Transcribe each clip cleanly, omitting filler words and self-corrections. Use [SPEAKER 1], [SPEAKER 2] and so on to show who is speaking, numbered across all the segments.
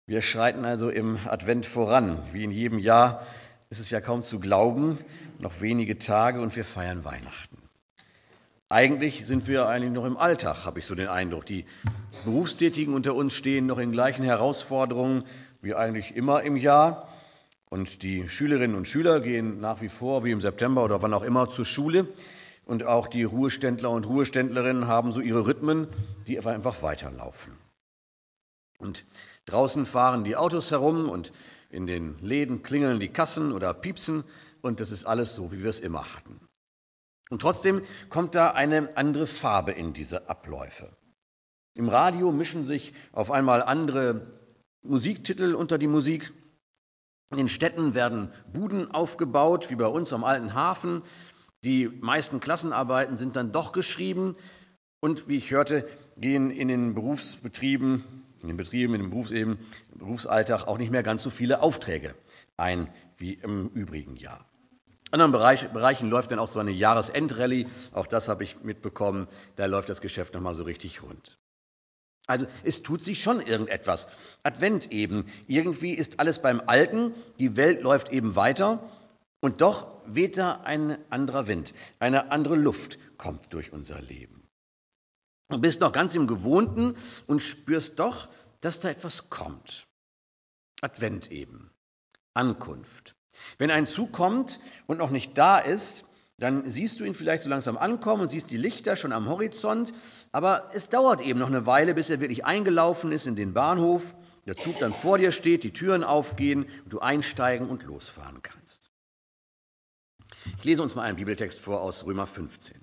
[SPEAKER 1] Wir schreiten also im Advent voran. Wie in jedem Jahr ist es ja kaum zu glauben, noch wenige Tage und wir feiern Weihnachten. Eigentlich sind wir noch im Alltag, habe ich so den Eindruck. Die Berufstätigen unter uns stehen noch in gleichen Herausforderungen wie eigentlich immer im Jahr. Und die Schülerinnen und Schüler gehen nach wie vor, wie im September oder wann auch immer, zur Schule. Und auch die Ruheständler und Ruheständlerinnen haben so ihre Rhythmen, die einfach weiterlaufen. Und draußen fahren die Autos herum und in den Läden klingeln die Kassen oder piepsen und das ist alles so, wie wir es immer hatten. Und trotzdem kommt da eine andere Farbe in diese Abläufe. Im Radio mischen sich auf einmal andere Musiktitel unter die Musik. In den Städten werden Buden aufgebaut, wie bei uns am Alten Hafen. Die meisten Klassenarbeiten sind dann doch geschrieben. Und wie ich hörte, gehen in den Berufsbetrieben, im Berufsalltag auch nicht mehr ganz so viele Aufträge ein wie im übrigen Jahr. In anderen Bereichen läuft dann auch so eine Jahresendrallye, auch das habe ich mitbekommen, da läuft das Geschäft nochmal so richtig rund. Also es tut sich schon irgendetwas. Advent eben, irgendwie ist alles beim Alten, die Welt läuft eben weiter und doch weht da ein anderer Wind, eine andere Luft kommt durch unser Leben. Du bist noch ganz im Gewohnten und spürst doch, dass da etwas kommt. Advent eben, Ankunft. Wenn ein Zug kommt und noch nicht da ist, dann siehst du ihn vielleicht so langsam ankommen und siehst die Lichter schon am Horizont, aber es dauert eben noch eine Weile, bis er wirklich eingelaufen ist in den Bahnhof, der Zug dann vor dir steht, die Türen aufgehen und du einsteigen und losfahren kannst. Ich lese uns mal einen Bibeltext vor aus Römer 15.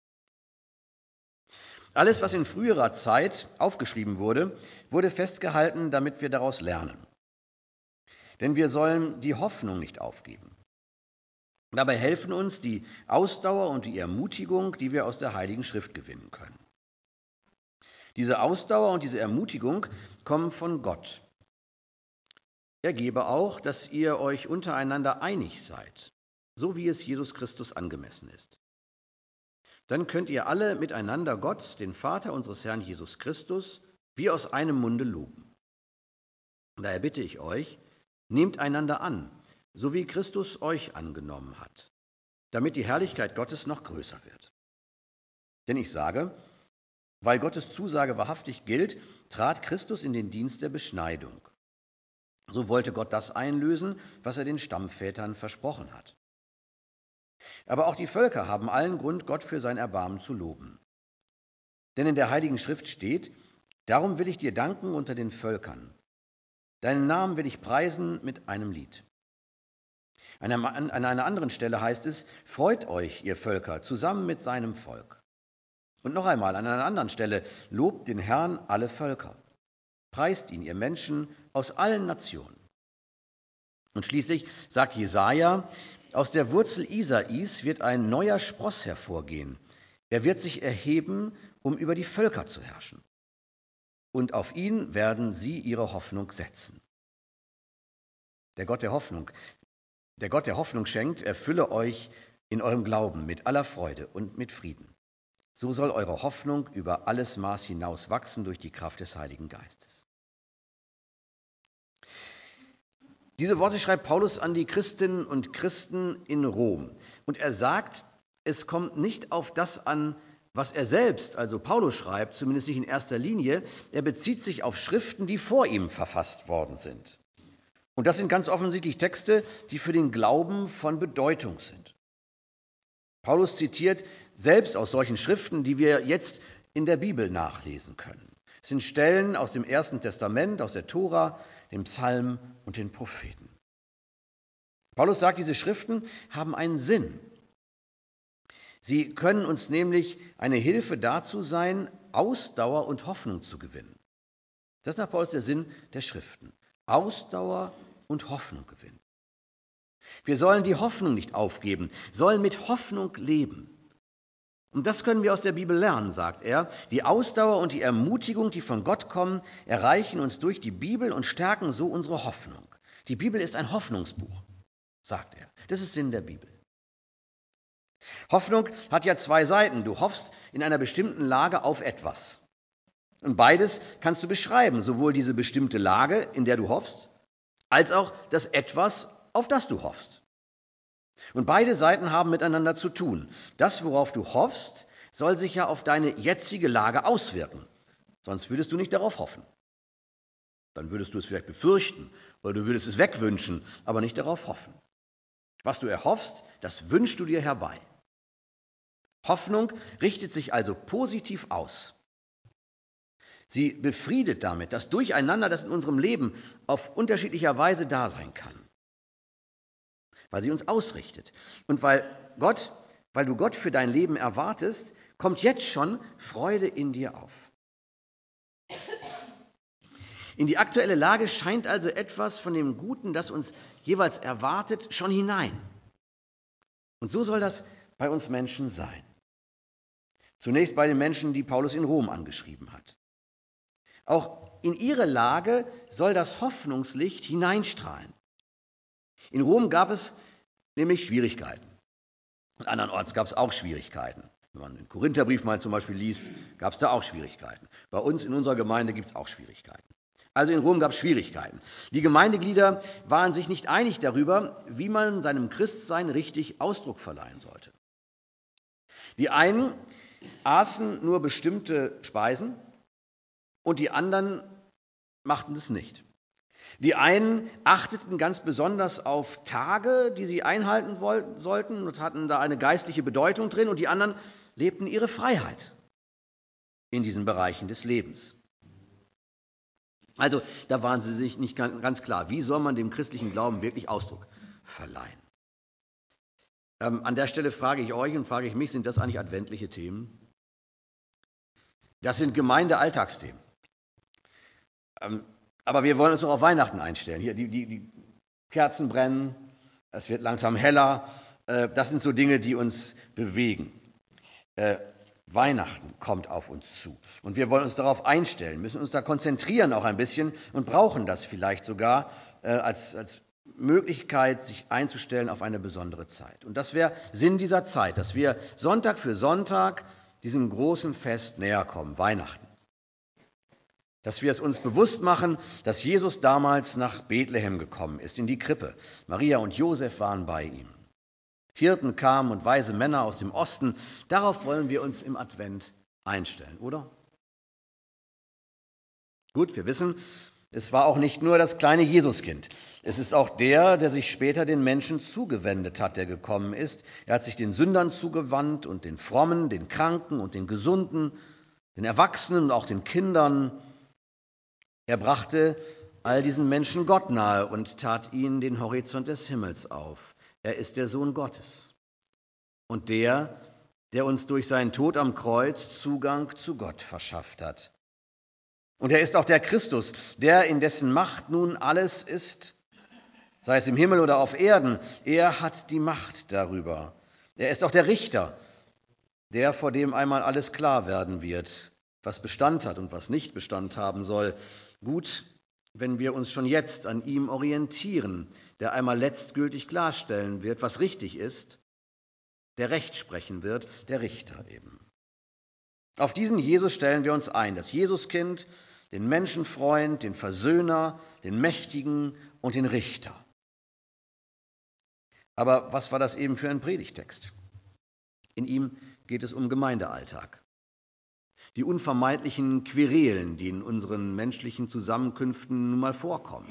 [SPEAKER 1] Alles, was in früherer Zeit aufgeschrieben wurde, wurde festgehalten, damit wir daraus lernen. Denn wir sollen die Hoffnung nicht aufgeben. Dabei helfen uns die Ausdauer und die Ermutigung, die wir aus der Heiligen Schrift gewinnen können. Diese Ausdauer und diese Ermutigung kommen von Gott. Er gebe auch, dass ihr euch untereinander einig seid, so wie es Jesus Christus angemessen ist. Dann könnt ihr alle miteinander Gott, den Vater unseres Herrn Jesus Christus, wie aus einem Munde loben. Daher bitte ich euch, nehmt einander an, so wie Christus euch angenommen hat, damit die Herrlichkeit Gottes noch größer wird. Denn ich sage, weil Gottes Zusage wahrhaftig gilt, trat Christus in den Dienst der Beschneidung. So wollte Gott das einlösen, was er den Stammvätern versprochen hat. Aber auch die Völker haben allen Grund, Gott für sein Erbarmen zu loben. Denn in der Heiligen Schrift steht, darum will ich dir danken unter den Völkern. Deinen Namen will ich preisen mit einem Lied. An einer anderen Stelle heißt es, freut euch, ihr Völker, zusammen mit seinem Volk. Und noch einmal, an einer anderen Stelle, lobt den Herrn alle Völker. Preist ihn, ihr Menschen aus allen Nationen. Und schließlich sagt Jesaja, aus der Wurzel Isais wird ein neuer Spross hervorgehen. Er wird sich erheben, um über die Völker zu herrschen. Und auf ihn werden sie ihre Hoffnung setzen. Der Gott der Hoffnung schenkt, erfülle euch in eurem Glauben mit aller Freude und mit Frieden. So soll eure Hoffnung über alles Maß hinaus wachsen durch die Kraft des Heiligen Geistes. Diese Worte schreibt Paulus an die Christinnen und Christen in Rom. Und er sagt, es kommt nicht auf das an, was er selbst, also Paulus schreibt, zumindest nicht in erster Linie. Er bezieht sich auf Schriften, die vor ihm verfasst worden sind. Und das sind ganz offensichtlich Texte, die für den Glauben von Bedeutung sind. Paulus zitiert selbst aus solchen Schriften, die wir jetzt in der Bibel nachlesen können. Es sind Stellen aus dem Ersten Testament, aus der Tora, dem Psalm und den Propheten. Paulus sagt, diese Schriften haben einen Sinn. Sie können uns nämlich eine Hilfe dazu sein, Ausdauer und Hoffnung zu gewinnen. Das ist nach Paulus der Sinn der Schriften. Ausdauer und Hoffnung gewinnen. Wir sollen die Hoffnung nicht aufgeben, sollen mit Hoffnung leben. Und das können wir aus der Bibel lernen, sagt er. Die Ausdauer und die Ermutigung, die von Gott kommen, erreichen uns durch die Bibel und stärken so unsere Hoffnung. Die Bibel ist ein Hoffnungsbuch, sagt er. Das ist Sinn der Bibel. Hoffnung hat ja zwei Seiten. Du hoffst in einer bestimmten Lage auf etwas. Und beides kannst du beschreiben, sowohl diese bestimmte Lage, in der du hoffst, als auch das Etwas, auf das du hoffst. Und beide Seiten haben miteinander zu tun. Das, worauf du hoffst, soll sich ja auf deine jetzige Lage auswirken. Sonst würdest du nicht darauf hoffen. Dann würdest du es vielleicht befürchten oder du würdest es wegwünschen, aber nicht darauf hoffen. Was du erhoffst, das wünschst du dir herbei. Hoffnung richtet sich also positiv aus. Sie befriedet damit das Durcheinander, das in unserem Leben auf unterschiedlicher Weise da sein kann. Weil sie uns ausrichtet. Und weil du Gott für dein Leben erwartest, kommt jetzt schon Freude in dir auf. In die aktuelle Lage scheint also etwas von dem Guten, das uns jeweils erwartet, schon hinein. Und so soll das bei uns Menschen sein. Zunächst bei den Menschen, die Paulus in Rom angeschrieben hat. Auch in ihre Lage soll das Hoffnungslicht hineinstrahlen. In Rom gab es nämlich Schwierigkeiten. Und andernorts gab es auch Schwierigkeiten. Wenn man den Korintherbrief mal zum Beispiel liest, gab es da auch Schwierigkeiten. Bei uns in unserer Gemeinde gibt es auch Schwierigkeiten. Also in Rom gab es Schwierigkeiten. Die Gemeindeglieder waren sich nicht einig darüber, wie man seinem Christsein richtig Ausdruck verleihen sollte. Die einen aßen nur bestimmte Speisen und die anderen machten es nicht. Die einen achteten ganz besonders auf Tage, die sie einhalten sollten und hatten da eine geistliche Bedeutung drin, und die anderen lebten ihre Freiheit in diesen Bereichen des Lebens. Also da waren sie sich nicht ganz klar, wie soll man dem christlichen Glauben wirklich Ausdruck verleihen. An der Stelle frage ich euch und frage ich mich, sind das eigentlich adventliche Themen? Das sind Gemeindealltagsthemen. Aber wir wollen uns doch auf Weihnachten einstellen. Hier, die Kerzen brennen, es wird langsam heller. Das sind so Dinge, die uns bewegen. Weihnachten kommt auf uns zu. Und wir wollen uns darauf einstellen, müssen uns da konzentrieren auch ein bisschen und brauchen das vielleicht sogar als Möglichkeit, sich einzustellen auf eine besondere Zeit. Und das wäre Sinn dieser Zeit, dass wir Sonntag für Sonntag diesem großen Fest näher kommen, Weihnachten. Dass wir es uns bewusst machen, dass Jesus damals nach Bethlehem gekommen ist, in die Krippe. Maria und Josef waren bei ihm. Hirten kamen und weise Männer aus dem Osten. Darauf wollen wir uns im Advent einstellen, oder? Gut, wir wissen, es war auch nicht nur das kleine Jesuskind. Es ist auch der sich später den Menschen zugewendet hat, der gekommen ist. Er hat sich den Sündern zugewandt und den Frommen, den Kranken und den Gesunden, den Erwachsenen und auch den Kindern. Er brachte all diesen Menschen Gott nahe und tat ihnen den Horizont des Himmels auf. Er ist der Sohn Gottes und der uns durch seinen Tod am Kreuz Zugang zu Gott verschafft hat. Und er ist auch der Christus, der in dessen Macht nun alles ist, sei es im Himmel oder auf Erden. Er hat die Macht darüber. Er ist auch der Richter, der, vor dem einmal alles klar werden wird, was Bestand hat und was nicht Bestand haben soll. Gut, wenn wir uns schon jetzt an ihm orientieren, der einmal letztgültig klarstellen wird, was richtig ist, der Recht sprechen wird, der Richter eben. Auf diesen Jesus stellen wir uns ein, das Jesuskind, den Menschenfreund, den Versöhner, den Mächtigen und den Richter. Aber was war das eben für ein Predigtext? In ihm geht es um Gemeindealltag. Die unvermeidlichen Querelen, die in unseren menschlichen Zusammenkünften nun mal vorkommen.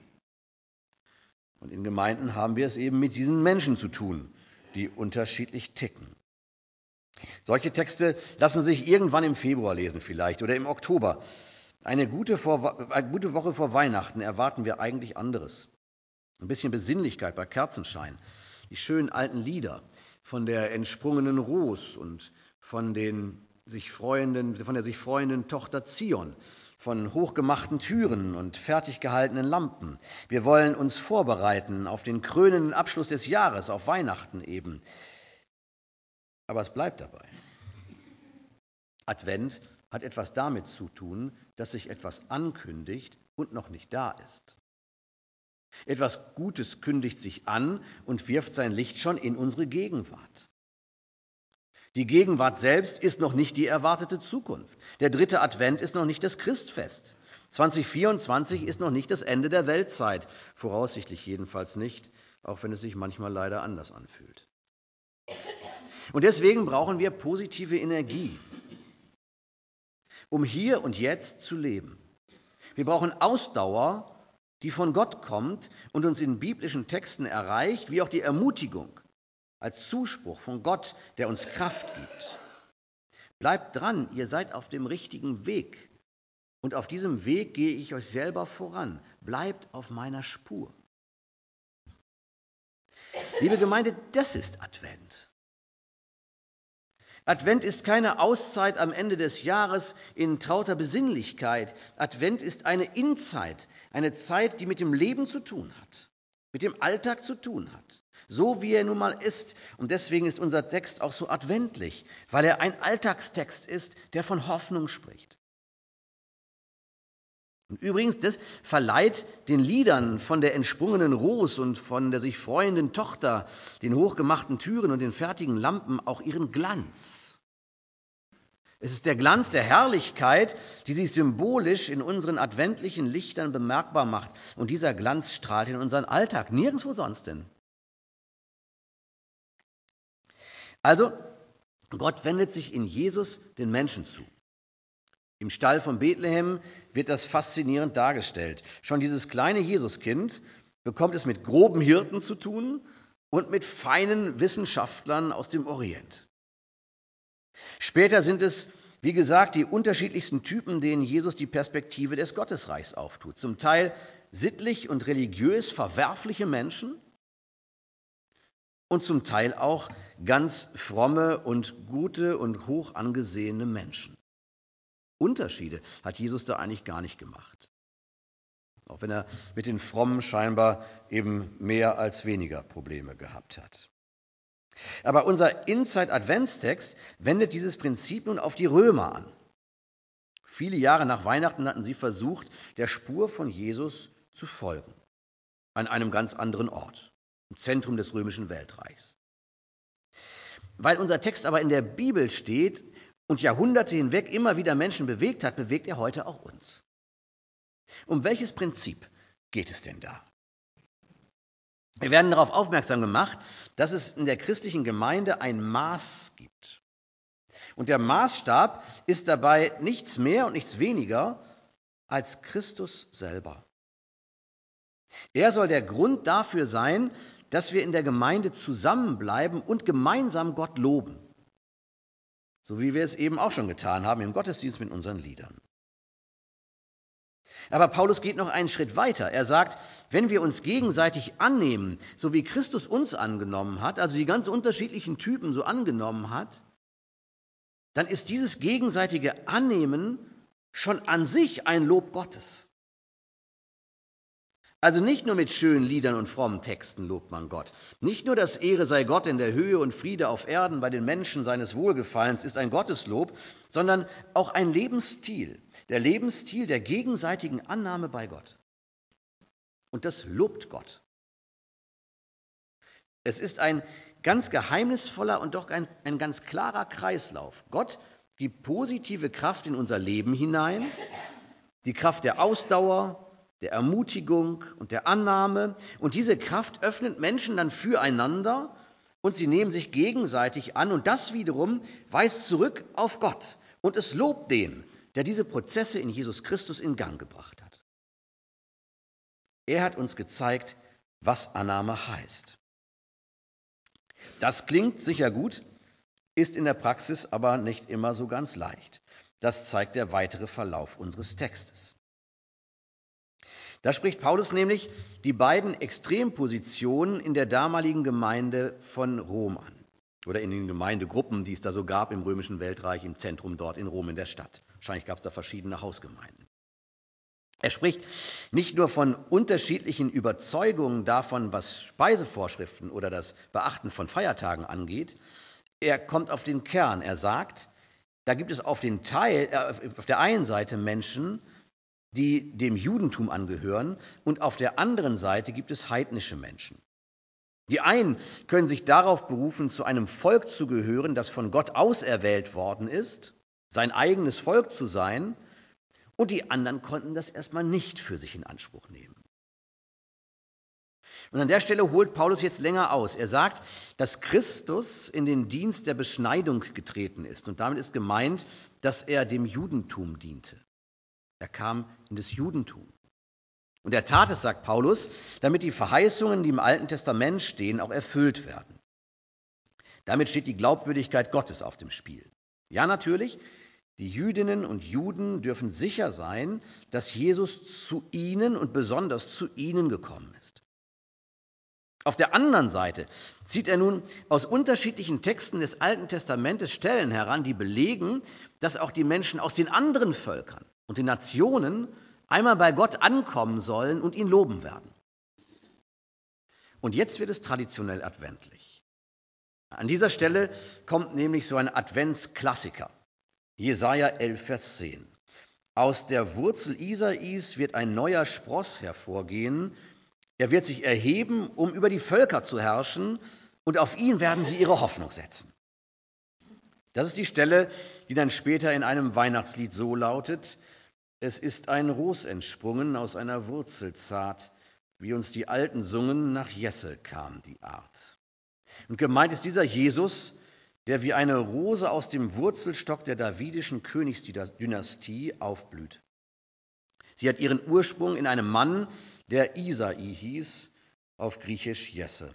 [SPEAKER 1] Und in Gemeinden haben wir es eben mit diesen Menschen zu tun, die unterschiedlich ticken. Solche Texte lassen sich irgendwann im Februar lesen vielleicht oder im Oktober. Eine gute Woche vor Weihnachten erwarten wir eigentlich anderes. Ein bisschen Besinnlichkeit bei Kerzenschein. Die schönen alten Lieder von der entsprungenen Ros und von der sich freuenden Tochter Zion, von hochgemachten Türen und fertig gehaltenen Lampen. Wir wollen uns vorbereiten auf den krönenden Abschluss des Jahres, auf Weihnachten eben. Aber es bleibt dabei. Advent hat etwas damit zu tun, dass sich etwas ankündigt und noch nicht da ist. Etwas Gutes kündigt sich an und wirft sein Licht schon in unsere Gegenwart. Die Gegenwart selbst ist noch nicht die erwartete Zukunft. Der 3. Advent ist noch nicht das Christfest. 2024 ist noch nicht das Ende der Weltzeit, voraussichtlich jedenfalls nicht, auch wenn es sich manchmal leider anders anfühlt. Und deswegen brauchen wir positive Energie, um hier und jetzt zu leben. Wir brauchen Ausdauer, die von Gott kommt und uns in biblischen Texten erreicht, wie auch die Ermutigung als Zuspruch von Gott, der uns Kraft gibt. Bleibt dran, ihr seid auf dem richtigen Weg. Und auf diesem Weg gehe ich euch selber voran. Bleibt auf meiner Spur. Liebe Gemeinde, das ist Advent. Advent ist keine Auszeit am Ende des Jahres in trauter Besinnlichkeit. Advent ist eine Inzeit, eine Zeit, die mit dem Leben zu tun hat, mit dem Alltag zu tun hat, so wie er nun mal ist. Und deswegen ist unser Text auch so adventlich, weil er ein Alltagstext ist, der von Hoffnung spricht. Und übrigens, das verleiht den Liedern von der entsprungenen Ros und von der sich freuenden Tochter, den hochgemachten Türen und den fertigen Lampen auch ihren Glanz. Es ist der Glanz der Herrlichkeit, die sich symbolisch in unseren adventlichen Lichtern bemerkbar macht. Und dieser Glanz strahlt in unseren Alltag, nirgendwo sonst denn. Also, Gott wendet sich in Jesus den Menschen zu. Im Stall von Bethlehem wird das faszinierend dargestellt. Schon dieses kleine Jesuskind bekommt es mit groben Hirten zu tun und mit feinen Wissenschaftlern aus dem Orient. Später sind es, wie gesagt, die unterschiedlichsten Typen, denen Jesus die Perspektive des Gottesreichs auftut. Zum Teil sittlich und religiös verwerfliche Menschen und zum Teil auch ganz fromme und gute und hoch angesehene Menschen. Unterschiede hat Jesus da eigentlich gar nicht gemacht. Auch wenn er mit den Frommen scheinbar eben mehr als weniger Probleme gehabt hat. Aber unser Inside-Adventstext wendet dieses Prinzip nun auf die Römer an. Viele Jahre nach Weihnachten hatten sie versucht, der Spur von Jesus zu folgen. An einem ganz anderen Ort, im Zentrum des römischen Weltreichs. Weil unser Text aber in der Bibel steht und Jahrhunderte hinweg immer wieder Menschen bewegt hat, bewegt er heute auch uns. Um welches Prinzip geht es denn da? Wir werden darauf aufmerksam gemacht, dass es in der christlichen Gemeinde ein Maß gibt. Und der Maßstab ist dabei nichts mehr und nichts weniger als Christus selber. Er soll der Grund dafür sein, dass wir in der Gemeinde zusammenbleiben und gemeinsam Gott loben. So wie wir es eben auch schon getan haben im Gottesdienst mit unseren Liedern. Aber Paulus geht noch einen Schritt weiter. Er sagt, wenn wir uns gegenseitig annehmen, so wie Christus uns angenommen hat, also die ganz unterschiedlichen Typen so angenommen hat, dann ist dieses gegenseitige Annehmen schon an sich ein Lob Gottes. Also nicht nur mit schönen Liedern und frommen Texten lobt man Gott. Nicht nur das Ehre sei Gott in der Höhe und Friede auf Erden bei den Menschen seines Wohlgefallens ist ein Gotteslob, sondern auch ein Lebensstil, der Lebensstil der gegenseitigen Annahme bei Gott. Und das lobt Gott. Es ist ein ganz geheimnisvoller und doch ein ganz klarer Kreislauf. Gott gibt positive Kraft in unser Leben hinein, die Kraft der Ausdauer, der Ermutigung und der Annahme. Und diese Kraft öffnet Menschen dann füreinander und sie nehmen sich gegenseitig an. Und das wiederum weist zurück auf Gott. Und es lobt den, der diese Prozesse in Jesus Christus in Gang gebracht hat. Er hat uns gezeigt, was Annahme heißt. Das klingt sicher gut, ist in der Praxis aber nicht immer so ganz leicht. Das zeigt der weitere Verlauf unseres Textes. Da spricht Paulus nämlich die beiden Extrempositionen in der damaligen Gemeinde von Rom an. Oder in den Gemeindegruppen, die es da so gab im römischen Weltreich, im Zentrum dort in Rom in der Stadt. Wahrscheinlich gab es da verschiedene Hausgemeinden. Er spricht nicht nur von unterschiedlichen Überzeugungen davon, was Speisevorschriften oder das Beachten von Feiertagen angeht. Er kommt auf den Kern. Er sagt, da gibt es auf der einen Seite Menschen, die dem Judentum angehören, und auf der anderen Seite gibt es heidnische Menschen. Die einen können sich darauf berufen, zu einem Volk zu gehören, das von Gott auserwählt worden ist, sein eigenes Volk zu sein, und die anderen konnten das erstmal nicht für sich in Anspruch nehmen. Und an der Stelle holt Paulus jetzt länger aus. Er sagt, dass Christus in den Dienst der Beschneidung getreten ist. Und damit ist gemeint, dass er dem Judentum diente. Er kam in das Judentum. Und er tat es, sagt Paulus, damit die Verheißungen, die im Alten Testament stehen, auch erfüllt werden. Damit steht die Glaubwürdigkeit Gottes auf dem Spiel. Ja, natürlich, die Jüdinnen und Juden dürfen sicher sein, dass Jesus zu ihnen und besonders zu ihnen gekommen ist. Auf der anderen Seite zieht er nun aus unterschiedlichen Texten des Alten Testamentes Stellen heran, die belegen, dass auch die Menschen aus den anderen Völkern und den Nationen einmal bei Gott ankommen sollen und ihn loben werden. Und jetzt wird es traditionell adventlich. An dieser Stelle kommt nämlich so ein Adventsklassiker. Jesaja 11, Vers 10. Aus der Wurzel Isais wird ein neuer Spross hervorgehen. Er wird sich erheben, um über die Völker zu herrschen, und auf ihn werden sie ihre Hoffnung setzen. Das ist die Stelle, die dann später in einem Weihnachtslied so lautet: Es ist ein Ros entsprungen aus einer Wurzel zart, wie uns die Alten sungen, nach Jesse kam die Art. Und gemeint ist dieser Jesus, der wie eine Rose aus dem Wurzelstock der davidischen Königsdynastie aufblüht. Sie hat ihren Ursprung in einem Mann, der Isai hieß, auf Griechisch Jesse.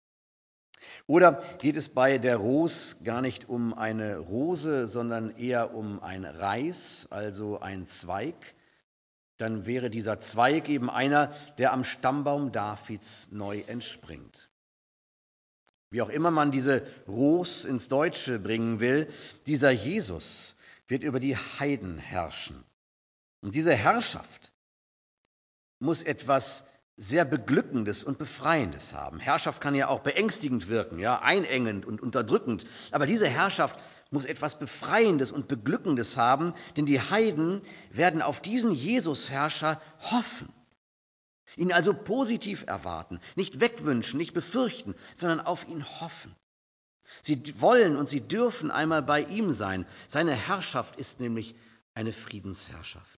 [SPEAKER 1] Oder geht es bei der Ros gar nicht um eine Rose, sondern eher um ein Reis, also ein Zweig? Dann wäre dieser Zweig eben einer, der am Stammbaum Davids neu entspringt. Wie auch immer man diese Ros ins Deutsche bringen will, dieser Jesus wird über die Heiden herrschen. Und diese Herrschaft muss etwas sehr Beglückendes und Befreiendes haben. Herrschaft kann ja auch beängstigend wirken, ja, einengend und unterdrückend. Aber diese Herrschaft muss etwas Befreiendes und Beglückendes haben, denn die Heiden werden auf diesen Jesus-Herrscher hoffen. Ihn also positiv erwarten, nicht wegwünschen, nicht befürchten, sondern auf ihn hoffen. Sie wollen und sie dürfen einmal bei ihm sein. Seine Herrschaft ist nämlich eine Friedensherrschaft.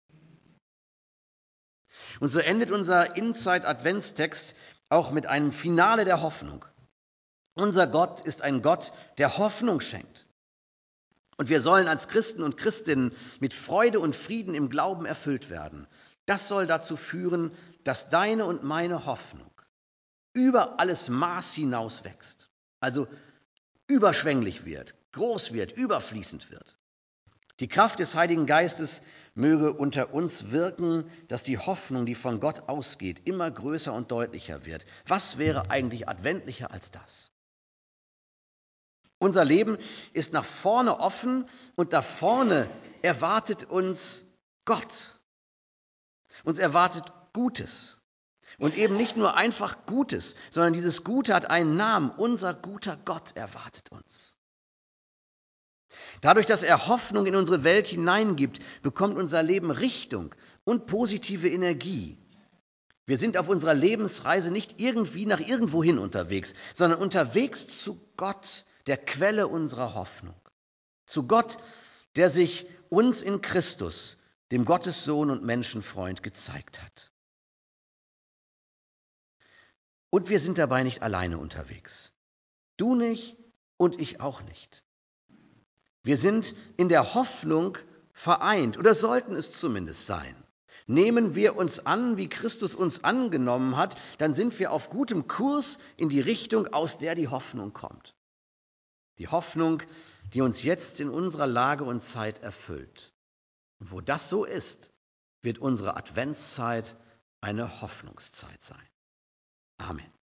[SPEAKER 1] Und so endet unser Inside-Adventstext auch mit einem Finale der Hoffnung. Unser Gott ist ein Gott, der Hoffnung schenkt. Und wir sollen als Christen und Christinnen mit Freude und Frieden im Glauben erfüllt werden. Das soll dazu führen, dass deine und meine Hoffnung über alles Maß hinaus wächst. Also überschwänglich wird, groß wird, überfließend wird. Die Kraft des Heiligen Geistes möge unter uns wirken, dass die Hoffnung, die von Gott ausgeht, immer größer und deutlicher wird. Was wäre eigentlich adventlicher als das? Unser Leben ist nach vorne offen und da vorne erwartet uns Gott. Uns erwartet Gutes. Und eben nicht nur einfach Gutes, sondern dieses Gute hat einen Namen. Unser guter Gott erwartet uns. Dadurch, dass er Hoffnung in unsere Welt hineingibt, bekommt unser Leben Richtung und positive Energie. Wir sind auf unserer Lebensreise nicht irgendwie nach irgendwohin unterwegs, sondern unterwegs zu Gott, der Quelle unserer Hoffnung. Zu Gott, der sich uns in Christus, dem Gottessohn und Menschenfreund, gezeigt hat. Und wir sind dabei nicht alleine unterwegs. Du nicht und ich auch nicht. Wir sind in der Hoffnung vereint, oder sollten es zumindest sein. Nehmen wir uns an, wie Christus uns angenommen hat, dann sind wir auf gutem Kurs in die Richtung, aus der die Hoffnung kommt. Die Hoffnung, die uns jetzt in unserer Lage und Zeit erfüllt. Und wo das so ist, wird unsere Adventszeit eine Hoffnungszeit sein. Amen.